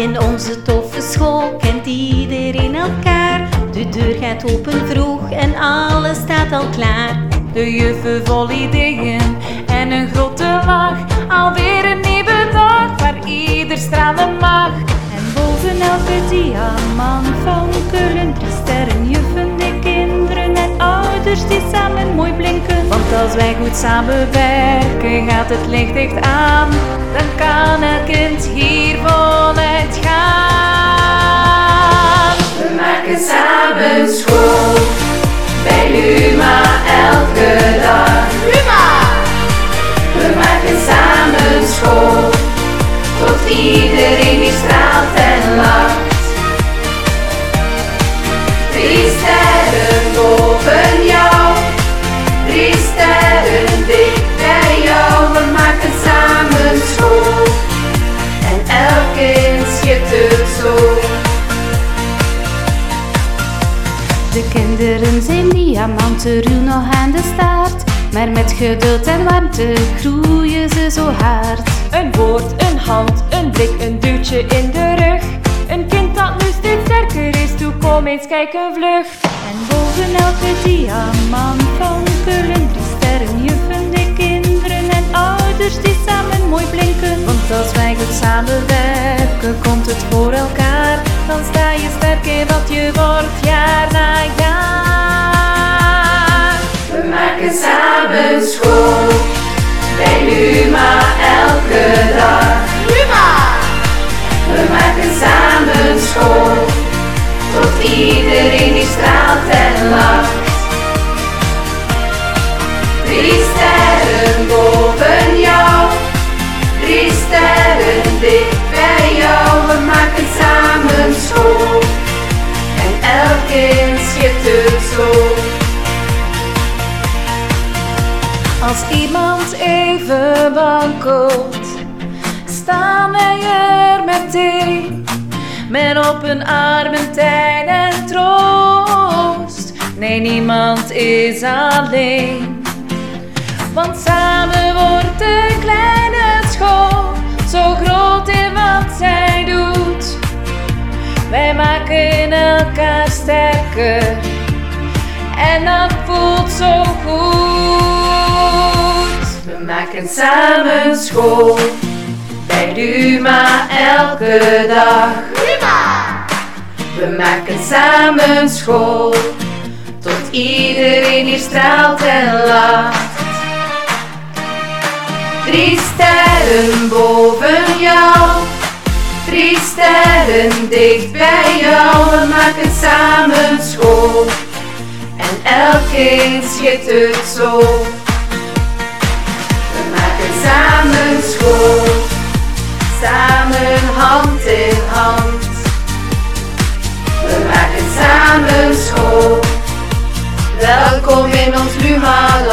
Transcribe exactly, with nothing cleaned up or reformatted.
In onze toffe school kent iedereen elkaar. De deur gaat open vroeg en alles staat al klaar. De juffen vol ideeën en een grote lach. Alweer een nieuwe dag waar ieder stralen mag. En boven elke diamant van Keulen drie sterren, juffen, de kinderen en ouders die samen mooi blinken. Want als wij goed samenwerken gaat het licht echt aan. Dan kan elk kind hier voluit gaan. We maken samen school bij Luma elke dag. Luma! We maken samen school tot iedereen die straalt en lacht. Drie sterren boven jou, drie sterren dicht bij jou. We maken samen school en elk kind schittert zo. De kinderen zijn diamanten ruw nog aan de staart. Maar met geduld en warmte groeien ze zo hard. Een woord, een hand, een blik, een duwtje in de rug. Een kind dat nu steeds sterker is, toe kom eens kijken vlug. En boven elke diamant van Keulen drie sterren, juffen, de kinderen en ouders die samen mooi blinken. Want als wij goed samenwerken komt het voor elkaar. Dan sta je sterk in wat je wordt jaar na jaar. We maken samen school bij Luma elke dag. Luma! We maken samen school tot iedereen die straalt en lacht. Drie sterren boven jou, drie sterren dicht bij jou. We maken samen school en elk kind schittert zo. Als iemand even wankelt, staan wij er meteen. Met open armen, tijd en troost. Nee, niemand is alleen. Want samen wordt de kleine school zo groot in wat zij doet. Wij maken elkaar sterker en dat voelt zo goed. We maken samen school bij Luma elke dag. Luma! We maken samen school tot iedereen hier straalt en lacht. Drie sterren boven jou, drie sterren dicht bij jou. We maken samen school en elk kind schittert zo. We maken samen school, samen hand in hand. We maken samen school, welkom in ons Luma.